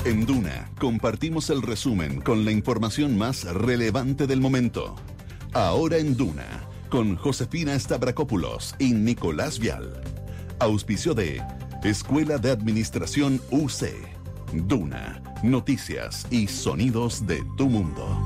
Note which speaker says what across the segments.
Speaker 1: En Duna compartimos el resumen con la información más relevante del momento. Ahora en Duna, con Josefina Stavrakopoulos y Nicolás Vial. Auspicio de Escuela de Administración UC. Duna, noticias y sonidos de tu mundo.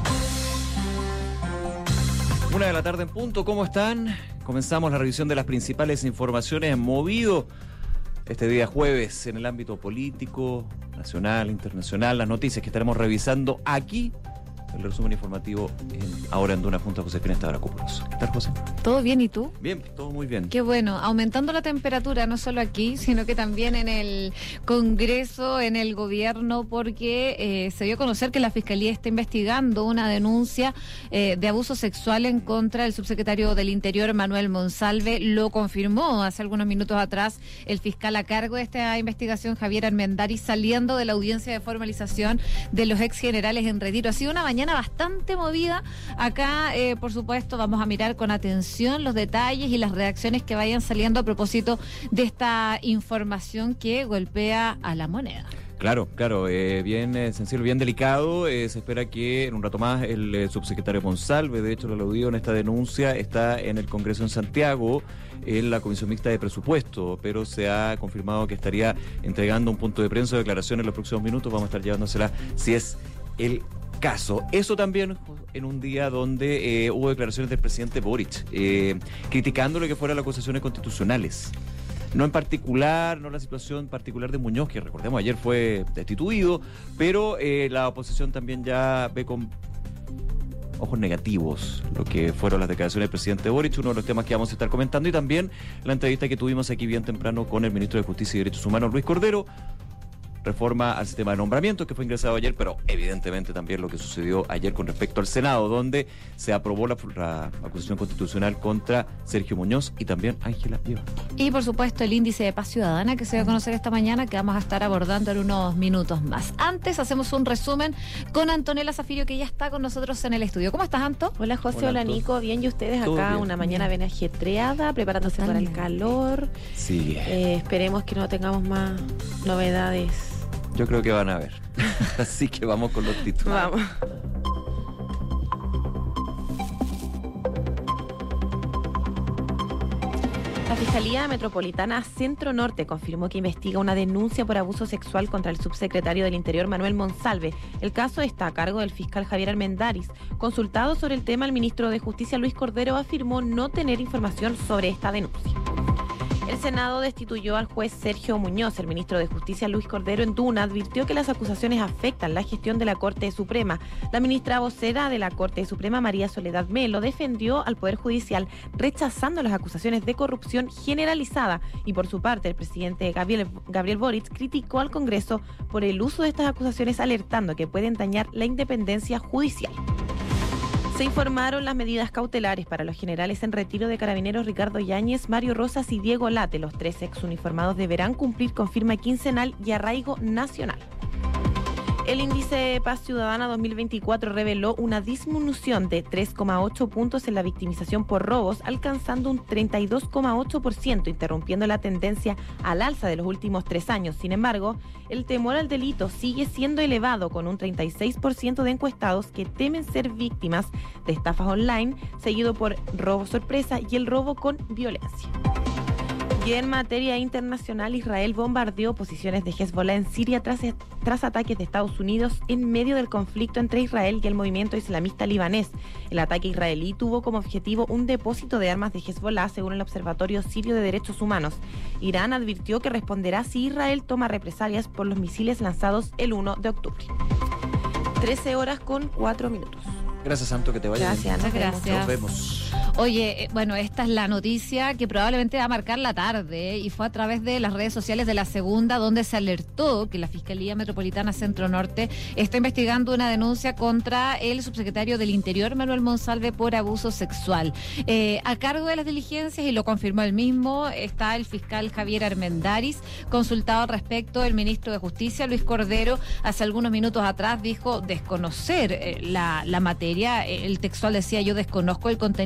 Speaker 2: 1 de la tarde en punto, ¿cómo están? Comenzamos la revisión de las principales informaciones movido este día jueves en el ámbito político, nacional, internacional, las noticias que estaremos revisando aquí. El resumen informativo ahora en Duna junto a Josefina Stavrakopoulos. ¿Qué tal, José?
Speaker 3: ¿Todo bien y tú?
Speaker 2: Bien, todo muy bien.
Speaker 3: Qué bueno, aumentando la temperatura no solo aquí, sino que también en el Congreso, en el gobierno, porque se dio a conocer que la Fiscalía está investigando una denuncia de abuso sexual en contra del subsecretario del Interior, Manuel Monsalve. Lo confirmó hace algunos minutos atrás el fiscal a cargo de esta investigación, Javier Armendáriz, saliendo de la audiencia de formalización de los ex generales en retiro. Ha sido una mañana bastante movida. Acá, por supuesto, vamos a mirar con atención los detalles y las reacciones que vayan saliendo a propósito de esta información que golpea a la moneda.
Speaker 2: Claro, bien sensible, bien delicado. Se espera que en un rato más el subsecretario Monsalve, de hecho lo aludido en esta denuncia, está en el Congreso en Santiago, en la Comisión Mixta de Presupuesto, pero se ha confirmado que estaría entregando un punto de prensa o declaración en los próximos minutos. Vamos a estar llevándosela si es el caso. Eso también en un día donde hubo declaraciones del presidente Boric, criticando lo que fueran las acusaciones constitucionales. No en particular, no la situación particular de Muñoz, que recordemos ayer fue destituido, pero la oposición también ya ve con ojos negativos lo que fueron las declaraciones del presidente Boric, uno de los temas que vamos a estar comentando, y también la entrevista que tuvimos aquí bien temprano con el ministro de Justicia y Derechos Humanos, Luis Cordero. Reforma al sistema de nombramientos que fue ingresado ayer, pero evidentemente también lo que sucedió ayer con respecto al Senado, donde se aprobó la acusación constitucional contra Sergio Muñoz y también Ángela Viva.
Speaker 3: Y por supuesto el índice de paz ciudadana que se va a conocer esta mañana, que vamos a estar abordando en unos minutos más. Antes hacemos un resumen con Antonella Zafirio, que ya está con nosotros en el estudio. ¿Cómo estás, Anto?
Speaker 4: Hola, José, hola Nico, bien, y ustedes acá, una mañana bien ajetreada, preparándose para el calor.
Speaker 2: Sí.
Speaker 4: Esperemos que no tengamos más novedades.
Speaker 2: Yo creo que van a ver. Así que vamos con los títulos.
Speaker 4: Vamos. La Fiscalía Metropolitana Centro Norte confirmó que investiga una denuncia por abuso sexual contra el subsecretario del Interior, Manuel Monsalve. El caso está a cargo del fiscal Javier Armendáriz. Consultado sobre el tema, el ministro de Justicia, Luis Cordero, afirmó no tener información sobre esta denuncia. El Senado destituyó al juez Sergio Muñoz. El ministro de Justicia, Luis Cordero, en Duna, advirtió que las acusaciones afectan la gestión de la Corte Suprema. La ministra vocera de la Corte Suprema, María Soledad Melo, defendió al Poder Judicial, rechazando las acusaciones de corrupción generalizada. Y por su parte, el presidente Gabriel Boric criticó al Congreso por el uso de estas acusaciones, alertando que pueden dañar la independencia judicial. Se informaron las medidas cautelares para los generales en retiro de Carabineros Ricardo Yáñez, Mario Rosas y Diego Late. Los 3 exuniformados deberán cumplir con firma quincenal y arraigo nacional. El índice de paz ciudadana 2024 reveló una disminución de 3,8 puntos en la victimización por robos, alcanzando un 32,8%, interrumpiendo la tendencia al alza de los últimos 3 años. Sin embargo, el temor al delito sigue siendo elevado, con un 36% de encuestados que temen ser víctimas de estafas online, seguido por robo sorpresa y el robo con violencia. Y en materia internacional, Israel bombardeó posiciones de Hezbollah en Siria tras ataques de Estados Unidos en medio del conflicto entre Israel y el movimiento islamista libanés. El ataque israelí tuvo como objetivo un depósito de armas de Hezbollah, según el Observatorio Sirio de Derechos Humanos. Irán advirtió que responderá si Israel toma represalias por los misiles lanzados el 1 de octubre. 13:04.
Speaker 2: Gracias, Santo, que te vaya bien.
Speaker 3: Muchas gracias.
Speaker 2: Nos vemos.
Speaker 3: Oye, bueno, esta es la noticia que probablemente va a marcar la tarde, y fue a través de las redes sociales de La Segunda, donde se alertó que la Fiscalía Metropolitana Centro Norte está investigando una denuncia contra el subsecretario del Interior, Manuel Monsalve, por abuso sexual. A cargo de las diligencias, y lo confirmó él mismo, está el fiscal Javier Armendáriz. Consultado al respecto, el ministro de Justicia, Luis Cordero, hace algunos minutos atrás dijo desconocer la materia. El textual decía: yo desconozco el contenido de esa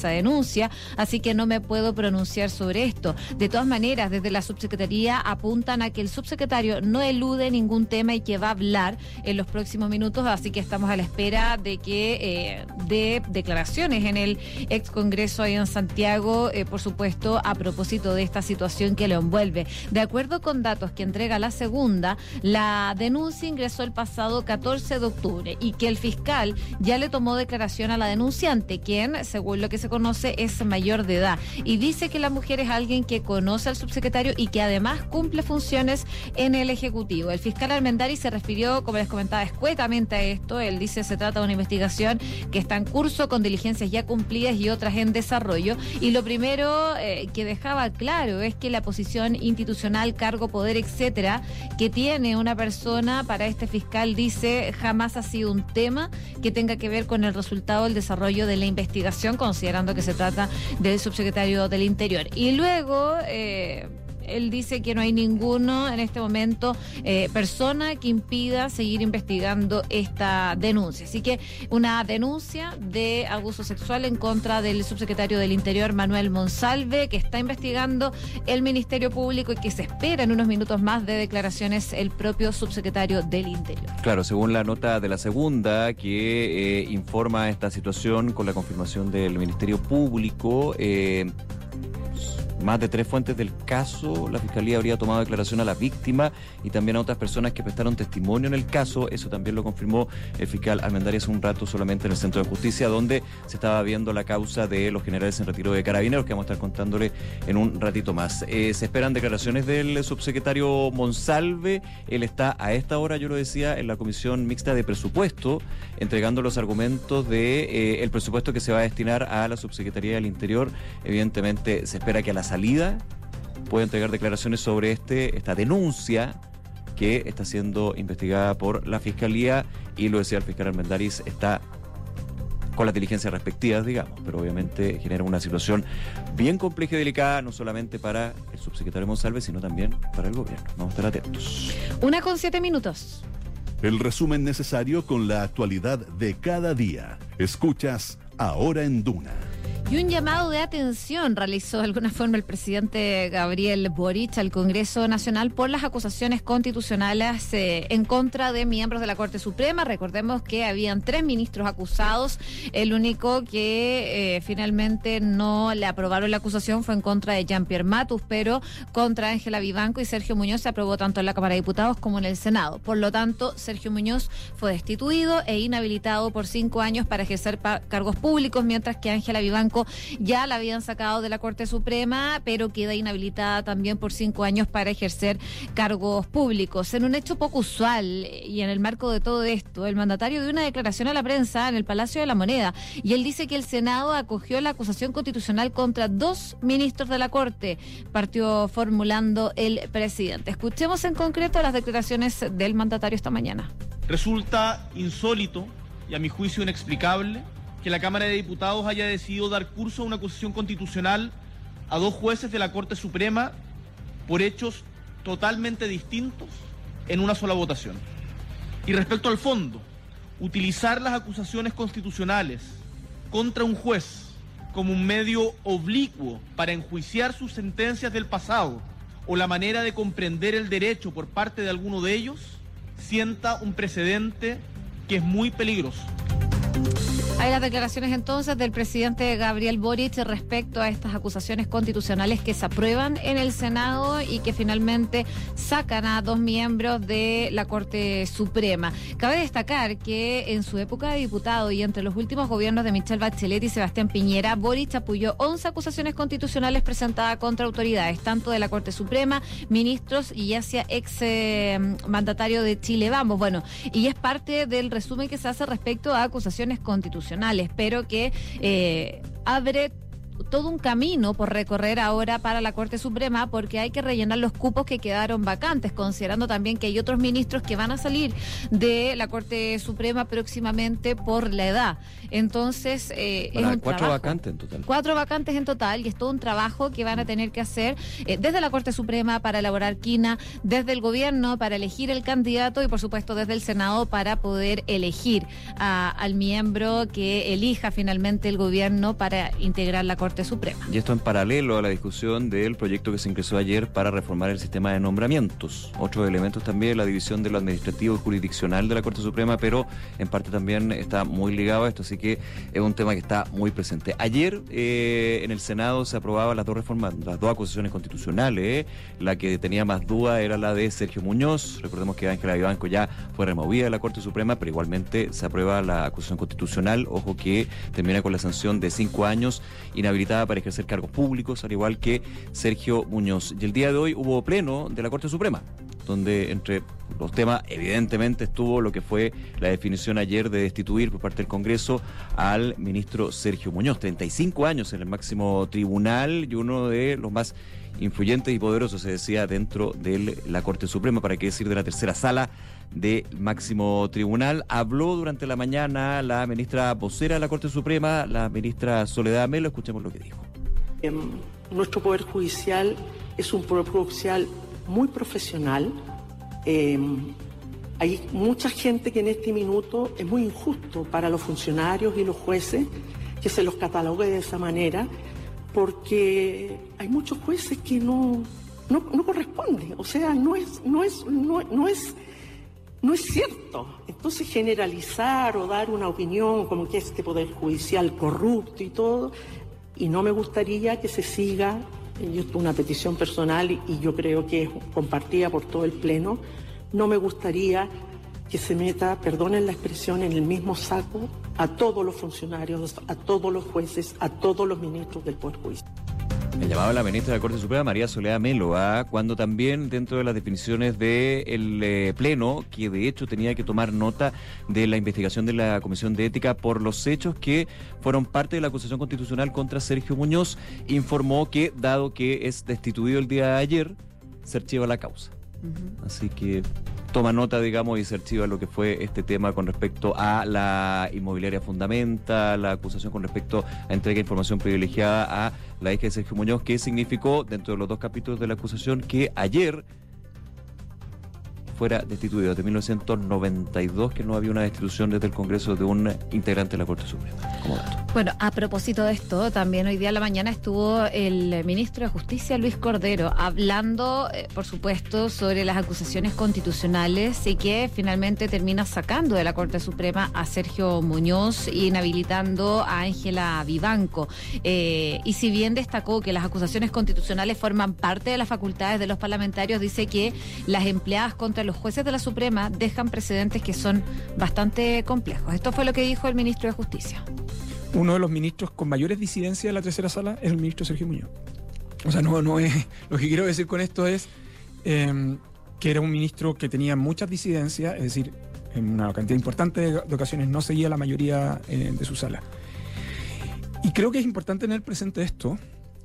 Speaker 3: esa denuncia, así que no me puedo pronunciar sobre esto. De todas maneras, desde la subsecretaría apuntan a que el subsecretario no elude ningún tema y que va a hablar en los próximos minutos, así que estamos a la espera de que dé declaraciones en el ex Congreso ahí en Santiago, por supuesto, a propósito de esta situación que lo envuelve. De acuerdo con datos que entrega la segunda, la denuncia ingresó el pasado 14 de octubre y que el fiscal ya le tomó declaración a la denunciante, quien, según lo que se conoce, es mayor de edad, y dice que la mujer es alguien que conoce al subsecretario y que además cumple funciones en el Ejecutivo. El fiscal Armendáriz se refirió, como les comentaba, escuetamente a esto. Él dice se trata de una investigación que está en curso con diligencias ya cumplidas y otras en desarrollo, y lo primero que dejaba claro es que la posición institucional, cargo, poder, etcétera, que tiene una persona para este fiscal, dice, jamás ha sido un tema que tenga que ver con el resultado del desarrollo de la investigación, considerando que se trata del subsecretario del Interior. Y luego él dice que no hay ninguno en este momento persona que impida seguir investigando esta denuncia. Así que una denuncia de abuso sexual en contra del subsecretario del Interior, Manuel Monsalve, que está investigando el Ministerio Público y que se espera en unos minutos más de declaraciones el propio subsecretario del Interior.
Speaker 2: Claro, según la nota de la segunda que informa esta situación con la confirmación del Ministerio Público, más de 3 fuentes del caso, la Fiscalía habría tomado declaración a la víctima y también a otras personas que prestaron testimonio en el caso. Eso también lo confirmó el fiscal Armendáriz hace un rato solamente en el Centro de Justicia, donde se estaba viendo la causa de los generales en retiro de Carabineros, que vamos a estar contándole en un ratito más. Se esperan declaraciones del subsecretario Monsalve. Él está a esta hora, yo lo decía, en la Comisión Mixta de Presupuesto, entregando los argumentos de el presupuesto que se va a destinar a la Subsecretaría del Interior. Evidentemente se espera que a la salida puede entregar declaraciones sobre esta denuncia que está siendo investigada por la Fiscalía, y lo decía el fiscal Armendáriz, está con las diligencias respectivas, digamos, pero obviamente genera una situación bien compleja y delicada, no solamente para el subsecretario Monsalve, sino también para el gobierno. Vamos a estar atentos.
Speaker 3: 1:07.
Speaker 1: El resumen necesario con la actualidad de cada día. Escuchas Ahora en Duna.
Speaker 3: Y un llamado de atención realizó de alguna forma el presidente Gabriel Boric al Congreso Nacional por las acusaciones constitucionales en contra de miembros de la Corte Suprema. Recordemos que habían 3 ministros acusados. El único que finalmente no le aprobaron la acusación fue en contra de Jean-Pierre Matus, pero contra Ángela Vivanco y Sergio Muñoz se aprobó tanto en la Cámara de Diputados como en el Senado. Por lo tanto, Sergio Muñoz fue destituido e inhabilitado por 5 años para ejercer cargos públicos, mientras que Ángela Vivanco ya la habían sacado de la Corte Suprema, pero queda inhabilitada también por 5 años para ejercer cargos públicos. En un hecho poco usual y en el marco de todo esto, el mandatario dio una declaración a la prensa en el Palacio de la Moneda y él dice que el Senado acogió la acusación constitucional contra 2 ministros de la Corte, partió formulando el presidente. Escuchemos en concreto las declaraciones del mandatario esta mañana.
Speaker 5: Resulta insólito y a mi juicio inexplicable que la Cámara de Diputados haya decidido dar curso a una acusación constitucional a 2 jueces de la Corte Suprema por hechos totalmente distintos en una sola votación. Y respecto al fondo, utilizar las acusaciones constitucionales contra un juez como un medio oblicuo para enjuiciar sus sentencias del pasado o la manera de comprender el derecho por parte de alguno de ellos, sienta un precedente que es muy peligroso.
Speaker 3: Hay las declaraciones entonces del presidente Gabriel Boric respecto a estas acusaciones constitucionales que se aprueban en el Senado y que finalmente sacan a 2 miembros de la Corte Suprema. Cabe destacar que en su época de diputado y entre los últimos gobiernos de Michelle Bachelet y Sebastián Piñera, Boric apoyó 11 acusaciones constitucionales presentadas contra autoridades, tanto de la Corte Suprema, ministros y hacia ex mandatario de Chile Vamos. Bueno, y es parte del resumen que se hace respecto a acusaciones constitucionales, pero que abre todo un camino por recorrer ahora para la Corte Suprema, porque hay que rellenar los cupos que quedaron vacantes, considerando también que hay otros ministros que van a salir de la Corte Suprema próximamente por la edad. Entonces, es un
Speaker 2: 4
Speaker 3: trabajo.
Speaker 2: vacantes en total.
Speaker 3: 4 vacantes en total, y es todo un trabajo que van a tener que hacer desde la Corte Suprema para elaborar quina, desde el gobierno para elegir el candidato y por supuesto desde el Senado para poder elegir al miembro que elija finalmente el gobierno para integrar la Corte Suprema.
Speaker 2: Y esto en paralelo a la discusión del proyecto que se ingresó ayer para reformar el sistema de nombramientos. Otros elementos también, la división de lo administrativo y jurisdiccional de la Corte Suprema, pero en parte también está muy ligado a esto, así que es un tema que está muy presente. Ayer en el Senado se aprobaban las dos reformas, las dos acusaciones constitucionales. La que tenía más duda era la de Sergio Muñoz. Recordemos que Ángela Vivanco ya fue removida de la Corte Suprema, pero igualmente se aprueba la acusación constitucional. Ojo que termina con la sanción de 5 años inhabilitada para ejercer cargos públicos, al igual que Sergio Muñoz. Y el día de hoy hubo pleno de la Corte Suprema, donde entre los temas evidentemente estuvo lo que fue la definición ayer de destituir por parte del Congreso al ministro Sergio Muñoz, 35 años en el máximo tribunal y uno de los más influyentes y poderosos, se decía, dentro de la Corte Suprema, para qué decir de la tercera sala del máximo tribunal. Habló durante la mañana la ministra vocera de la Corte Suprema, la ministra Soledad Melo. Escuchemos lo que dijo.
Speaker 6: Nuestro Poder Judicial es un Poder Judicial muy profesional. Hay mucha gente que en este minuto es muy injusto para los funcionarios y los jueces que se los catalogue de esa manera, porque hay muchos jueces que no corresponden, o sea, no es cierto. Entonces generalizar o dar una opinión como que este Poder Judicial corrupto y todo, y no me gustaría que se siga. Yo tengo una petición personal y yo creo que es compartida por todo el Pleno. No me gustaría que se meta, perdonen la expresión, en el mismo saco a todos los funcionarios, a todos los jueces, a todos los ministros del Poder Judicial.
Speaker 2: Le llamaba la ministra de la Corte Suprema, María Soledad Melo, cuando también dentro de las definiciones del Pleno, que de hecho tenía que tomar nota de la investigación de la Comisión de Ética por los hechos que fueron parte de la acusación constitucional contra Sergio Muñoz, informó que, dado que es destituido el día de ayer, se archiva la causa. Así que toma nota, digamos, y se archiva lo que fue este tema con respecto a la inmobiliaria Fundamenta, la acusación con respecto a entrega de información privilegiada a la hija de Sergio Muñoz, que significó, dentro de los 2 capítulos de la acusación, que ayer fuera destituido. De 1992 que no había una destitución desde el Congreso de un integrante de la Corte Suprema, como dato.
Speaker 3: Bueno, a propósito de esto, también hoy día a la mañana estuvo el ministro de Justicia, Luis Cordero, hablando, por supuesto, sobre las acusaciones constitucionales y que finalmente termina sacando de la Corte Suprema a Sergio Muñoz, inhabilitando a Ángela Vivanco. Y si bien destacó que las acusaciones constitucionales forman parte de las facultades de los parlamentarios, dice que las empleadas contra los jueces de la Suprema dejan precedentes que son bastante complejos. Esto fue lo que dijo el ministro de Justicia.
Speaker 7: Uno de los ministros con mayores disidencias de la tercera sala es el ministro Sergio Muñoz. O sea, no es, lo que quiero decir con esto es que era un ministro que tenía muchas disidencias, es decir, en una cantidad importante de ocasiones no seguía la mayoría de su sala. Y creo que es importante tener presente esto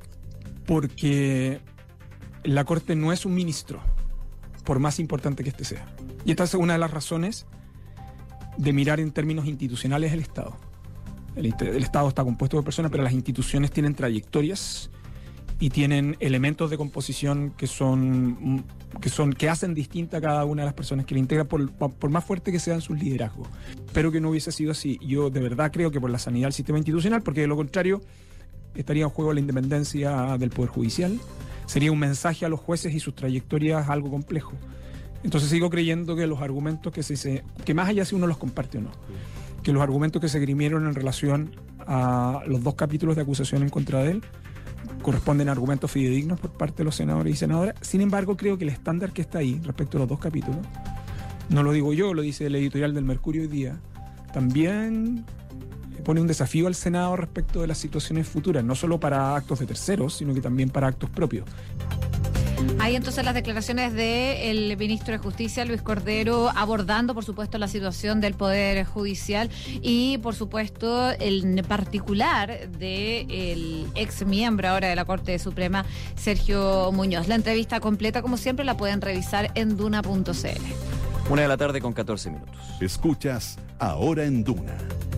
Speaker 7: porque la Corte no es un ministro, por más importante que este sea. Y esta es una de las razones de mirar en términos institucionales el Estado. El Estado está compuesto por personas, pero las instituciones tienen trayectorias y tienen elementos de composición que hacen distinta a cada una de las personas que la integran, por más fuerte que sean sus liderazgos. Espero que no hubiese sido así. Yo de verdad creo que por la sanidad del sistema institucional, porque de lo contrario estaría en juego la independencia del Poder Judicial, sería un mensaje a los jueces y sus trayectorias algo complejo. Entonces sigo creyendo que los argumentos que más allá si uno los comparte o no, que los argumentos que se grimieron en relación a los 2 capítulos de acusación en contra de él corresponden a argumentos fidedignos por parte de los senadores y senadoras. Sin embargo, creo que el estándar que está ahí respecto a los 2 capítulos, no lo digo yo, lo dice el editorial del Mercurio hoy día, también pone un desafío al Senado respecto de las situaciones futuras, no solo para actos de terceros, sino que también para actos propios.
Speaker 3: Hay entonces las declaraciones del ministro de Justicia, Luis Cordero, abordando, por supuesto, la situación del Poder Judicial y, por supuesto, en particular del ex miembro ahora de la Corte Suprema, Sergio Muñoz. La entrevista completa, como siempre, la pueden revisar en duna.cl.
Speaker 2: 1:14 p.m.
Speaker 1: Escuchas Ahora en Duna.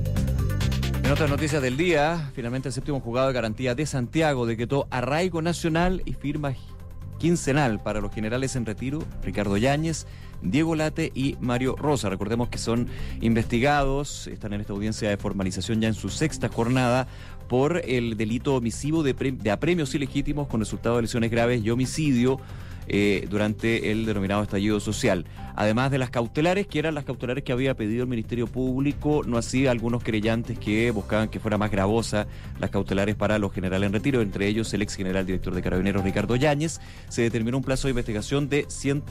Speaker 2: En otras noticias del día, finalmente el séptimo juzgado de garantía de Santiago decretó arraigo nacional y firma quincenal para los generales en retiro, Ricardo Yáñez, Diego Late y Mario Rosa. Recordemos que son investigados, están en esta audiencia de formalización ya en su sexta jornada por el delito omisivo de apremios ilegítimos con resultado de lesiones graves y homicidio durante el denominado estallido social. Además de las cautelares, que eran las cautelares que había pedido el Ministerio Público, no así algunos querellantes que buscaban que fuera más gravosa las cautelares para los generales en retiro, entre ellos el ex general director de Carabineros Ricardo Yáñez. Se determinó un plazo de investigación de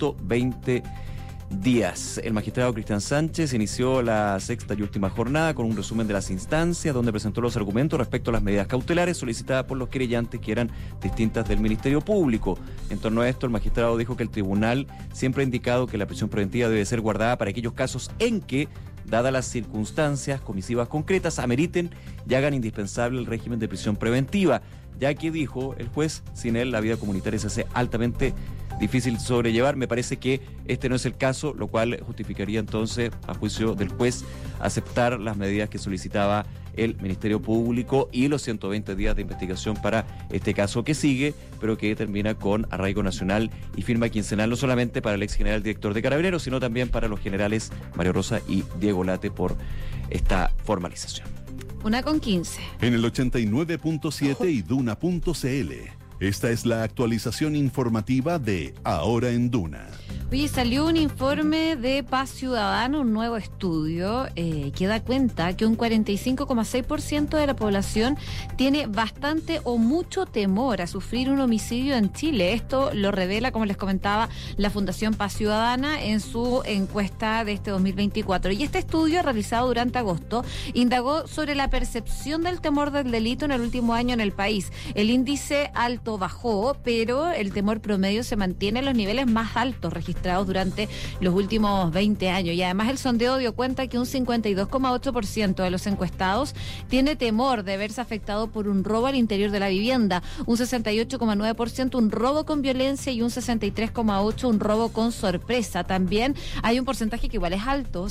Speaker 2: 120 días. El magistrado Cristian Sánchez inició la sexta y última jornada con un resumen de las instancias, donde presentó los argumentos respecto a las medidas cautelares solicitadas por los querellantes, que eran distintas del Ministerio Público. En torno a esto, el magistrado dijo que el tribunal siempre ha indicado que la prisión preventiva debe ser guardada para aquellos casos en que, dadas las circunstancias comisivas concretas, ameriten y hagan indispensable el régimen de prisión preventiva, ya que, dijo el juez, sin él la vida comunitaria se hace altamente difícil sobrellevar. Me parece que este no es el caso, lo cual justificaría entonces, a juicio del juez, aceptar las medidas que solicitaba el Ministerio Público y los 120 días de investigación para este caso que sigue, pero que termina con arraigo nacional y firma quincenal, no solamente para el ex general director de Carabineros, sino también para los generales Mario Rosa y Diego Late por esta formalización.
Speaker 3: 1:15.
Speaker 1: En el 89.7 y duna.cl. Esta es la actualización informativa de Ahora en Duna.
Speaker 3: Oye, salió un informe de Paz Ciudadana, un nuevo estudio que da cuenta que un 45,6% de la población tiene bastante o mucho temor a sufrir un homicidio en Chile. Esto lo revela, como les comentaba, la Fundación Paz Ciudadana en su encuesta de este 2024. Y este estudio, realizado durante agosto, indagó sobre la percepción del temor del delito en el último año en el país. El índice alto bajó, pero el temor promedio se mantiene en los niveles más altos registrados durante los últimos 20 años. Y además el sondeo dio cuenta que un 52,8% de los encuestados tiene temor de verse afectado por un robo al interior de la vivienda, un 68,9% un robo con violencia y un 63,8% un robo con sorpresa. También hay un porcentaje que igual es alto,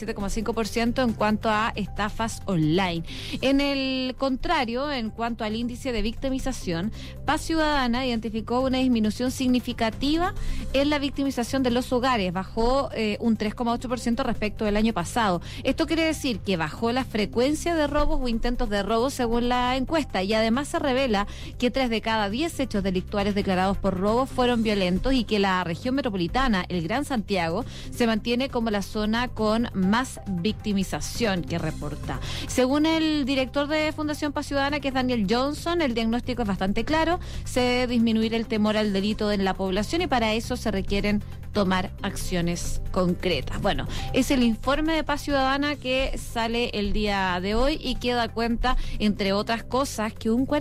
Speaker 3: 67,5% en cuanto a estafas online. En el contrario, en cuanto al índice de victimización, Paz Ciudadana identificó una disminución significativa en la victimización de los hogares, bajó un 3,8% respecto del año pasado. Esto quiere decir que bajó la frecuencia de robos o intentos de robo según la encuesta, y además se revela que 3 de cada 10 hechos delictuales declarados por robo fueron violentos y que la región metropolitana, el Gran Santiago, se mantiene como la zona con más victimización que reporta. Según el director de Fundación Paz Ciudadana, que es Daniel Johnson, el diagnóstico es bastante claro: se debe disminuir el temor al delito en la población y para eso se requieren tomar acciones concretas. Bueno, es el informe de Paz Ciudadana que sale el día de hoy y que da cuenta, entre otras cosas, que un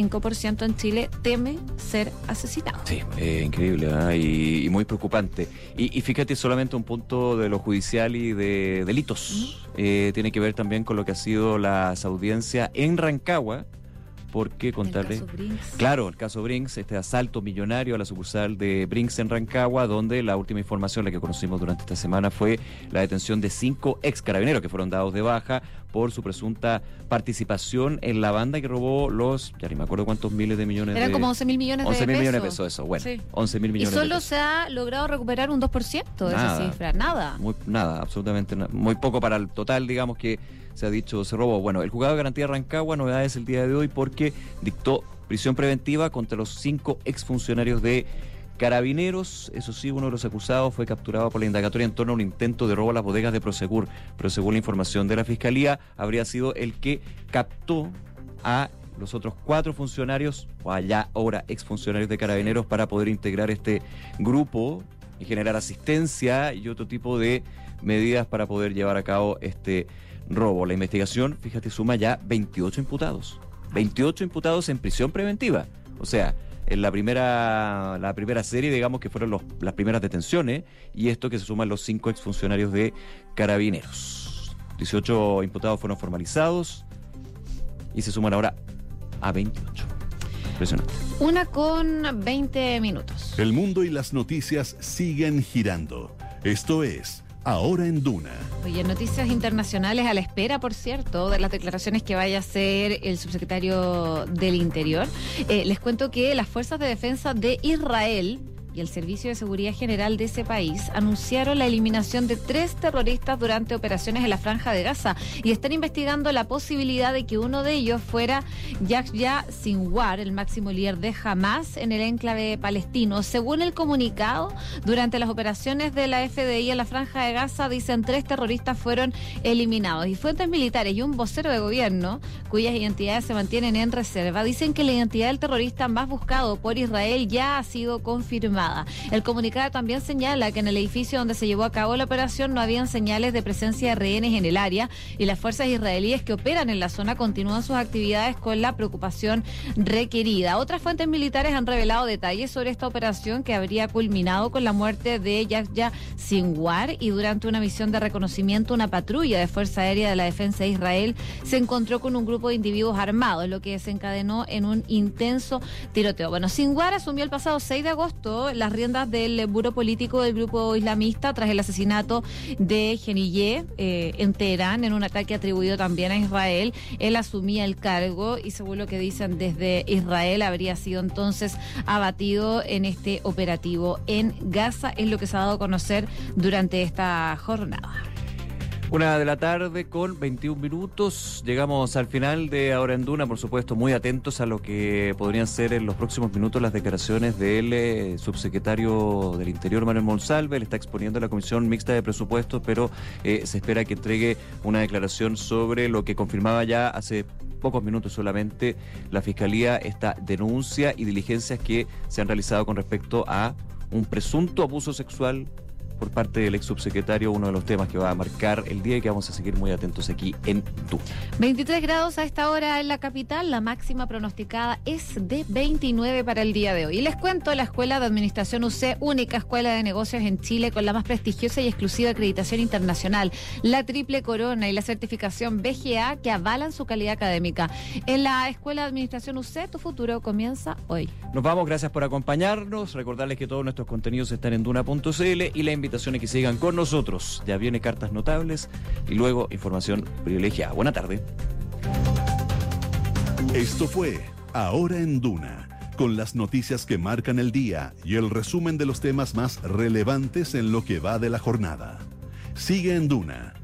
Speaker 3: 45% en Chile teme ser asesinado.
Speaker 2: Sí, increíble, ¿eh? y muy preocupante. Y fíjate, solamente un punto de lo judicial y de delitos. Tiene que ver también con lo que ha sido las audiencias en Rancagua. ¿Por qué contarle? Claro, el caso Brinks, este asalto millonario a la sucursal de Brinks en Rancagua, donde la última información, la que conocimos durante esta semana, fue la detención de 5 ex carabineros que fueron dados de baja por su presunta participación en la banda que robó ya ni me acuerdo cuántos miles de millones.
Speaker 3: Eran como 11.000 millones de pesos.
Speaker 2: 11.000 millones de pesos, eso, bueno, sí. 11.000 millones de pesos.
Speaker 3: Y solo se ha logrado recuperar un 2% de esa cifra, nada.
Speaker 2: Nada, absolutamente nada. Muy poco para el total, digamos, que se ha dicho se robó. Bueno, el juzgado de garantía de Rancagua, novedades el día de hoy, porque dictó prisión preventiva contra los 5 exfuncionarios de Carabineros. Eso sí, uno de los acusados fue capturado por la indagatoria en torno a un intento de robo a las bodegas de Prosegur, pero según la información de la Fiscalía, habría sido el que captó a los otros 4 funcionarios, o allá ahora exfuncionarios de Carabineros, para poder integrar este grupo y generar asistencia y otro tipo de medidas para poder llevar a cabo este robo. La investigación, fíjate, suma ya 28 imputados. 28 imputados en prisión preventiva. O sea, en la primera serie, digamos, que fueron las primeras detenciones, y esto que se suman los 5 exfuncionarios de Carabineros. 18 imputados fueron formalizados y se suman ahora a 28. Impresionante.
Speaker 3: 1:20 minutos.
Speaker 1: El mundo y las noticias siguen girando. Esto es Ahora en Duna.
Speaker 3: Oye, noticias internacionales a la espera, por cierto, de las declaraciones que vaya a hacer el subsecretario del Interior. Les cuento que las fuerzas de defensa de Israel y el Servicio de Seguridad General de ese país anunciaron la eliminación de 3 terroristas durante operaciones en la Franja de Gaza y están investigando la posibilidad de que uno de ellos fuera Yahya Sinwar, el máximo líder de Hamas en el enclave palestino. Según el comunicado, durante las operaciones de la FDI en la Franja de Gaza, dicen 3 terroristas fueron eliminados. Y fuentes militares y un vocero de gobierno, cuyas identidades se mantienen en reserva, dicen que la identidad del terrorista más buscado por Israel ya ha sido confirmada. El comunicado también señala que en el edificio donde se llevó a cabo la operación no habían señales de presencia de rehenes en el área y las fuerzas israelíes que operan en la zona continúan sus actividades con la preocupación requerida. Otras fuentes militares han revelado detalles sobre esta operación que habría culminado con la muerte de Yahya Sinwar, y durante una misión de reconocimiento, una patrulla de Fuerza Aérea de la Defensa de Israel se encontró con un grupo de individuos armados, lo que desencadenó en un intenso tiroteo. Bueno, Sinwar asumió el pasado 6 de agosto las riendas del buró político del grupo islamista tras el asesinato de Geniyeh en Teherán, en un ataque atribuido también a Israel. Él asumía el cargo y, según lo que dicen desde Israel, habría sido entonces abatido en este operativo en Gaza, es lo que se ha dado a conocer durante esta jornada.
Speaker 2: 1:21 p.m. Llegamos al final de Ahora en Duna, por supuesto, muy atentos a lo que podrían ser en los próximos minutos las declaraciones del subsecretario del Interior, Manuel Monsalve. Él está exponiendo a la Comisión Mixta de Presupuestos, pero se espera que entregue una declaración sobre lo que confirmaba ya hace pocos minutos solamente la Fiscalía, esta denuncia y diligencias que se han realizado con respecto a un presunto abuso sexual por parte del ex subsecretario, uno de los temas que va a marcar el día y que vamos a seguir muy atentos aquí en Duna.
Speaker 3: 23 grados a esta hora en la capital, la máxima pronosticada es de 29 para el día de hoy. Y les cuento, la Escuela de Administración UC, única escuela de negocios en Chile con la más prestigiosa y exclusiva acreditación internacional, la Triple Corona y la certificación BGA que avalan su calidad académica. En la Escuela de Administración UC, tu futuro comienza hoy.
Speaker 2: Nos vamos, gracias por acompañarnos. Recordarles que todos nuestros contenidos están en duna.cl y la invitación es que sigan con nosotros. Ya viene Cartas Notables y luego información privilegiada. Buena tarde.
Speaker 1: Esto fue Ahora en Duna, con las noticias que marcan el día y el resumen de los temas más relevantes en lo que va de la jornada. Sigue en Duna